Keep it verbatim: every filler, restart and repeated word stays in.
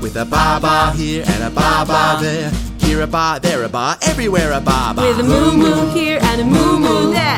with a bar bar here and a bar bar there. Here a bar, there a bar, everywhere a bar bar. With a moo moo here and a moo moo there.